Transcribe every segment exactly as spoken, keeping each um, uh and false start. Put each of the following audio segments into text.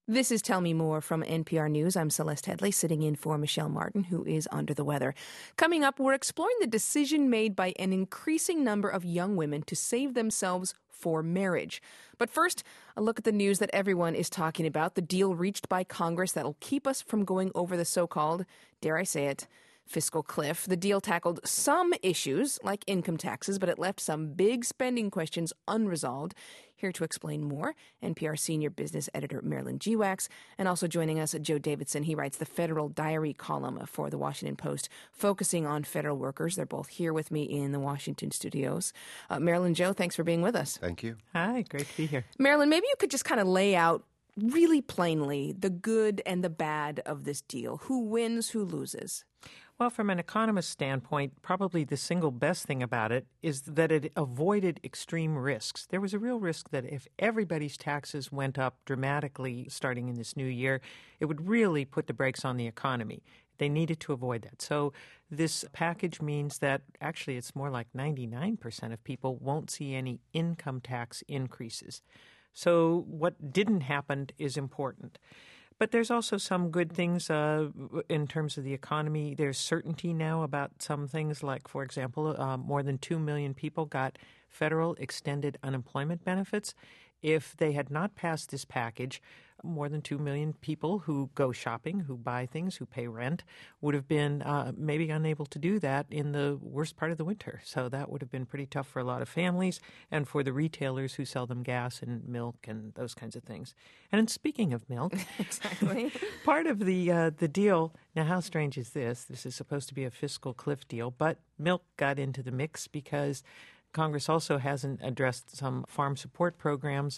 This is Tell Me More from N P R News. I'm Celeste Headley, sitting in for Michelle Martin, who is under the weather. Coming up, we're exploring the decision made by an increasing number of young women to save themselves for marriage. But first, a look at the news that everyone is talking about, the deal reached by Congress that'll keep us from going over the so-called, dare I say it, fiscal cliff. The deal tackled some issues, like income taxes, but it left some big spending questions unresolved. Here to explain more, N P R senior business editor Marilyn Geewax, and also joining us, Joe Davidson. He writes the Federal Diary column for The Washington Post, focusing on federal workers. They're both here with me in the Washington studios. Uh, Marilyn, Joe, thanks for being with us. Thank you. Hi, great to be here. Marilyn, maybe you could just kind of lay out really plainly the good and the bad of this deal. Who wins, who loses? Well, from an economist standpoint, probably the single best thing about it is that it avoided extreme risks. There was a real risk that if everybody's taxes went up dramatically starting in this new year, it would really put the brakes on the economy. They needed to avoid that. So this package means that actually it's more like ninety-nine percent of people won't see any income tax increases. So what didn't happen is important. But there's also some good things uh, in terms of the economy. There's certainty now about some things like, for example, uh, more than two million people got federal extended unemployment benefits. If they had not passed this package, more than two million people who go shopping, who buy things, who pay rent, would have been uh, maybe unable to do that in the worst part of the winter. So that would have been pretty tough for a lot of families and for the retailers who sell them gas and milk and those kinds of things. And speaking of milk, exactly, part of the uh, the deal, now how strange is this? This is supposed to be a fiscal cliff deal, but milk got into the mix because Congress also hasn't addressed some farm support programs.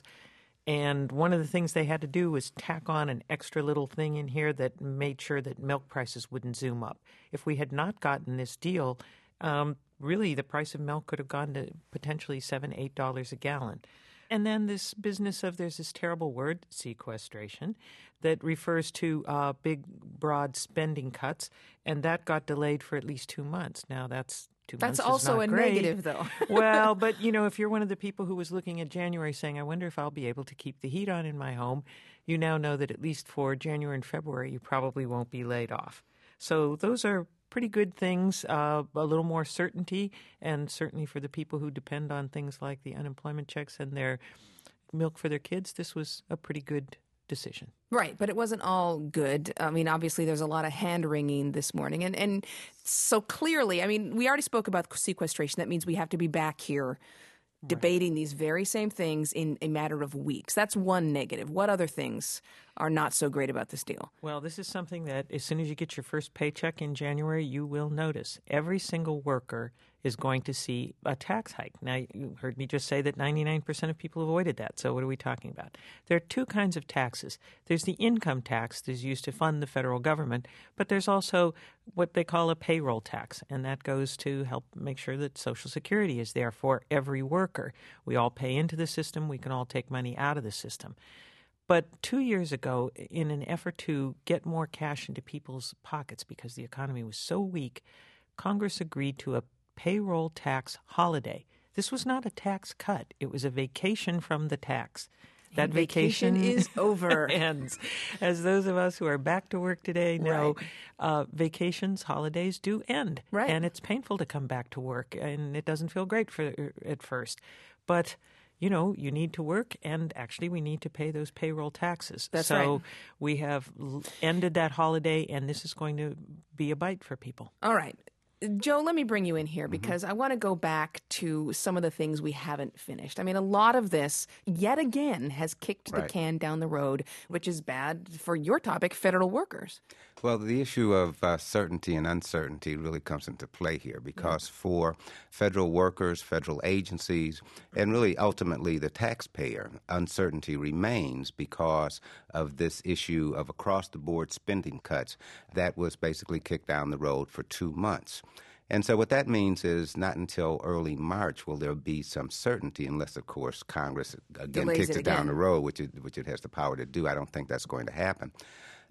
And one of the things they had to do was tack on an extra little thing in here that made sure that milk prices wouldn't zoom up. If we had not gotten this deal, um, really the price of milk could have gone to potentially seven dollars, eight dollars a gallon. And then this business of there's this terrible word, sequestration, that refers to uh, big, broad spending cuts, and that got delayed for at least two months. Now that's Two That's months also is not a great. negative, though. Well, but, you know, if you're one of the people who was looking at January saying, I wonder if I'll be able to keep the heat on in my home, you now know that at least for January and February, you probably won't be laid off. So those are pretty good things, uh, a little more certainty, and certainly for the people who depend on things like the unemployment checks and their milk for their kids, this was a pretty good decision. Right, but it wasn't all good. I mean, obviously, there's a lot of hand-wringing this morning. And, and so clearly, I mean, we already spoke about sequestration. That means we have to be back here debating right. these very same things in a matter of weeks. That's one negative. What other things are not so great about this deal? Well, this is something that as soon as you get your first paycheck in January, you will notice. Every single worker is going to see a tax hike. Now, you heard me just say that ninety-nine percent of people avoided that. So what are we talking about? There are two kinds of taxes. There's the income tax that's used to fund the federal government, but there's also what they call a payroll tax, and that goes to help make sure that Social Security is there for every worker. We all pay into the system. We can all take money out of the system. But two years ago, in an effort to get more cash into people's pockets because the economy was so weak, Congress agreed to a payroll tax holiday. This was not a tax cut. It was a vacation from the tax. That vacation, vacation is over. ends. As those of us who are back to work today know, right. uh, vacations, holidays do end. Right. And it's painful to come back to work, and it doesn't feel great for at first. But you know, you need to work, and actually we need to pay those payroll taxes. That's so right. we have ended that holiday, and this is going to be a bite for people. All right. Joe, let me bring you in here because mm-hmm. I want to go back to some of the things we haven't finished. I mean, a lot of this, yet again, has kicked right. the can down the road, which is bad for your topic, federal workers. Well, the issue of uh, certainty and uncertainty really comes into play here because mm-hmm. for federal workers, federal agencies, and really ultimately the taxpayer, uncertainty remains because of this issue of across-the-board spending cuts that was basically kicked down the road for two months. And so what that means is not until early March will there be some certainty, unless, of course, Congress again Delays kicks it it down again. the road, which it, which it has the power to do. I don't think that's going to happen.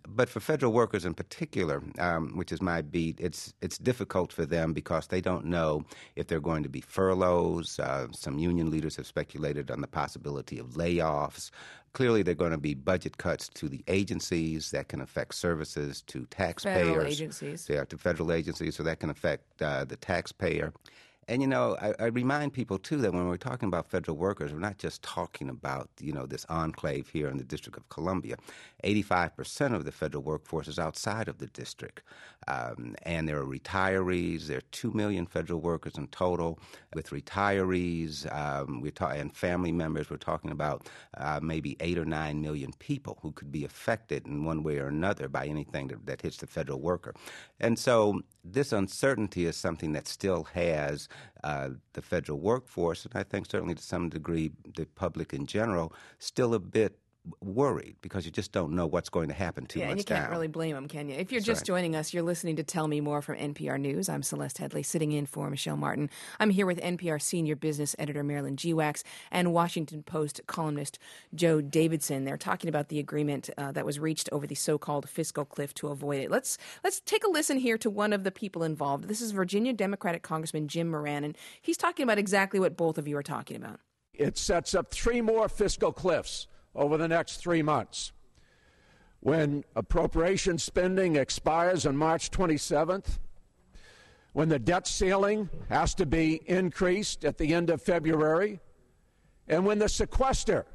But for federal workers in particular, um, which is my beat, it's it's difficult for them because they don't know if they're going to be furloughs. Uh, some union leaders have speculated on the possibility of layoffs. Clearly, there are going to be budget cuts to the agencies that can affect services to taxpayers. Federal agencies. Yeah, to federal agencies, so that can affect uh, the taxpayer. And, you know, I, I remind people, too, that when we're talking about federal workers, we're not just talking about, you know, this enclave here in the District of Columbia. eighty-five percent of the federal workforce is outside of the district. Um, and there are retirees. There are two million federal workers in total. With retirees um, we're ta- and family members, we're talking about uh, maybe eight or nine million people who could be affected in one way or another by anything that, that hits the federal worker. And so this uncertainty is something that still has uh, the federal workforce, and I think certainly to some degree the public in general, still a bit worried because you just don't know what's going to happen two yeah, months down. Yeah, and you can't down. really blame them, can you? If you're That's just right. joining us, you're listening to Tell Me More from N P R News. I'm Celeste Headley, sitting in for Michelle Martin. I'm here with N P R senior business editor Marilyn Gewax and Washington Post columnist Joe Davidson. They're talking about the agreement uh, that was reached over the so-called fiscal cliff to avoid it. Let's let's take a listen here to one of the people involved. This is Virginia Democratic Congressman Jim Moran, and he's talking about exactly what both of you are talking about. It sets up three more fiscal cliffs over the next three months. When appropriation spending expires on March twenty-seventh, when the debt ceiling has to be increased at the end of February, and when the sequester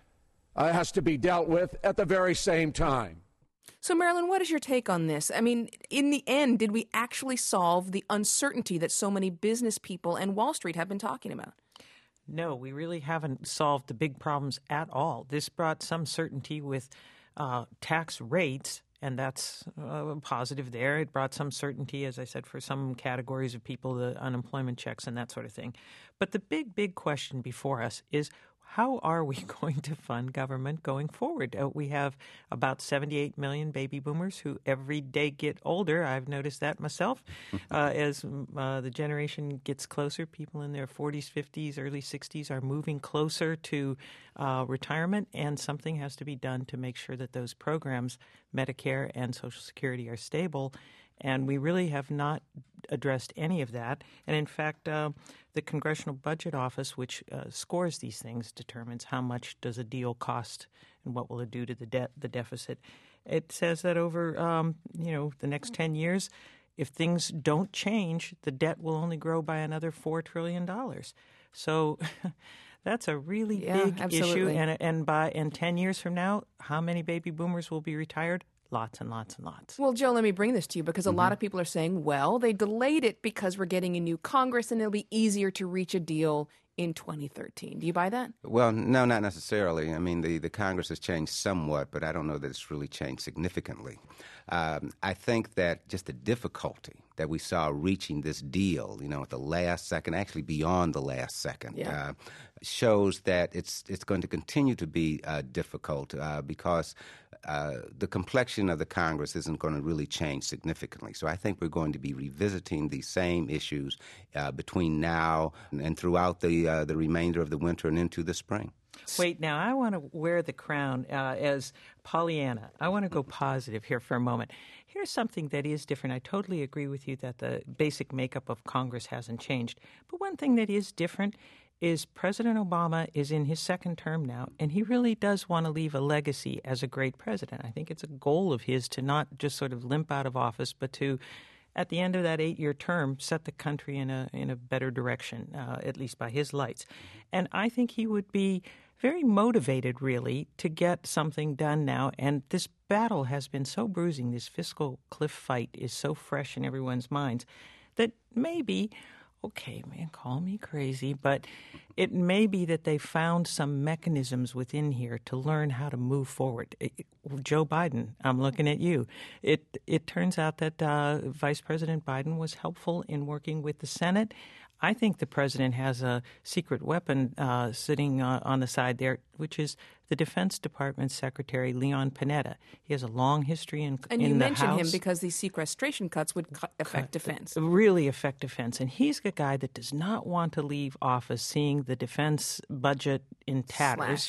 uh, has to be dealt with at the very same time. So, Marilyn, what is your take on this? I mean, in the end, did we actually solve the uncertainty that so many business people and Wall Street have been talking about? No, we really haven't solved the big problems at all. This brought some certainty with uh, tax rates, and that's uh, positive there. It brought some certainty, as I said, for some categories of people, the unemployment checks and that sort of thing. But the big, big question before us is, how are we going to fund government going forward? Uh, we have about seventy-eight million baby boomers who every day get older. I've noticed that myself. Uh, as uh, the generation gets closer, people in their forties, fifties, early sixties are moving closer to uh, retirement, and something has to be done to make sure that those programs, Medicare and Social Security, are stable. And we really have not addressed any of that. And in fact, uh, the Congressional Budget Office, which uh, scores these things, determines how much does a deal cost and what will it do to the debt, the deficit. It says that over um, you know the next ten years, if things don't change, the debt will only grow by another four trillion dollars. So that's a really yeah, big absolutely. issue. And and by and ten years from now, how many baby boomers will be retired? Lots and lots and lots. Well, Joe, let me bring this to you because a mm-hmm. lot of people are saying, well, they delayed it because we're getting a new Congress and it'll be easier to reach a deal in twenty thirteen. Do you buy that? Well, no, not necessarily. I mean, the, the Congress has changed somewhat, but I don't know that it's really changed significantly. Um, I think that just the difficulty that we saw reaching this deal, you know, at the last second, actually beyond the last second, yeah. uh, shows that it's it's going to continue to be uh, difficult uh, because uh, the complexion of the Congress isn't going to really change significantly. So I think we're going to be revisiting these same issues uh, between now and throughout the uh, the remainder of the winter and into the spring. Wait, now I want to wear the crown uh, as Pollyanna. I want to go positive here for a moment. Here's something that is different. I totally agree with you that the basic makeup of Congress hasn't changed. But one thing that is different is President Obama is in his second term now, and he really does want to leave a legacy as a great president. I think it's a goal of his to not just sort of limp out of office, but to, at the end of that eight-year term, set the country in a in a better direction, uh, at least by his lights. And I think he would be very motivated, really, to get something done now. And this battle has been so bruising, this fiscal cliff fight is so fresh in everyone's minds, that maybe, okay, man, call me crazy, but it may be that they found some mechanisms within here to learn how to move forward. It, it, Joe Biden, I'm looking at you. It, it turns out that uh, Vice President Biden was helpful in working with the Senate. I think the president has a secret weapon uh, sitting uh, on the side there, which is the Defense Department Secretary Leon Panetta. He has a long history in, and in you the mentioned House. him because these sequestration cuts would cut, affect Cut, defense. Really affect defense. And he's a guy that does not want to leave office seeing the defense budget in tatters. Slashed.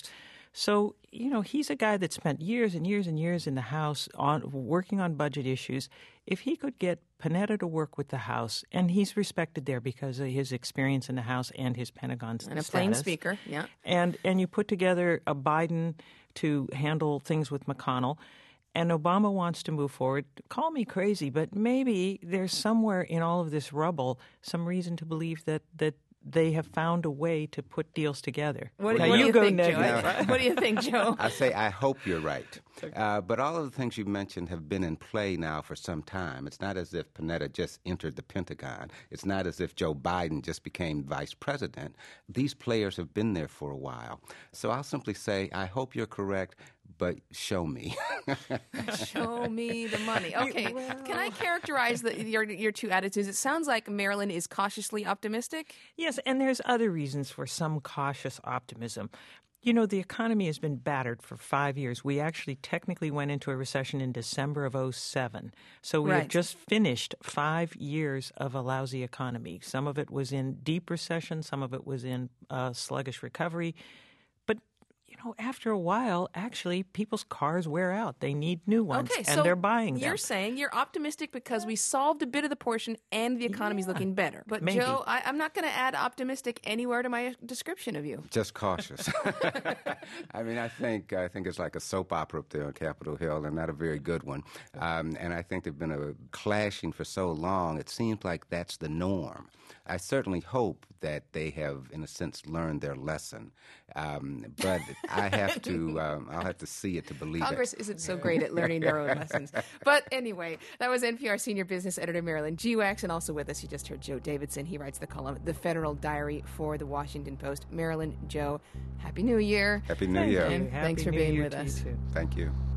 So, you know, he's a guy that spent years and years and years in the House on working on budget issues. If he could get Panetta to work with the House, and he's respected there because of his experience in the House and his Pentagon and a status. plain speaker, yeah. And and you put together a Biden to handle things with McConnell, and Obama wants to move forward. Call me crazy, but maybe there's somewhere in all of this rubble some reason to believe that that they have found a way to put deals together. What, now, what you do you go think, negative. Joe? What do you think, Joe? I say I hope you're right. Uh, but all of the things you mentioned have been in play now for some time. It's not as if Panetta just entered the Pentagon. It's not as if Joe Biden just became vice president. These players have been there for a while. So I'll simply say I hope you're correct, but show me. Show me the money. Okay, can I characterize the, your your two attitudes? It sounds like Marilyn is cautiously optimistic. Yes, and there's other reasons for some cautious optimism. You know, the economy has been battered for five years. We actually technically went into a recession in December of oh seven. So we Right. have just finished five years of a lousy economy. Some of it was in deep recession. Some of it was in uh, sluggish recovery. But, you know, after a while, actually, people's cars wear out. They need new ones, Okay, and so they're buying them. You're saying you're optimistic because we solved a bit of the portion and the economy's Yeah, looking better. But, maybe. Joe, I, I'm not going to add optimistic anywhere to my description of you. Just cautious. I mean, I think I think it's like a soap opera up there on Capitol Hill, and not a very good one. Um, and I think they've been a clashing for so long. It seems like that's the norm. I certainly hope that they have, in a sense, learned their lesson. Um, but I have to, um, I'll have to see it to believe Congress it. isn't so great at learning their own lessons. But anyway, that was N P R senior business editor Marilyn Geewax, and also with us, you just heard Joe Davidson. He writes the column The Federal Diary for The Washington Post. Marilyn, Joe, Happy New Year. Happy New Thank Year. you. And Happy thanks for New being Year with to you us. too. Thank you.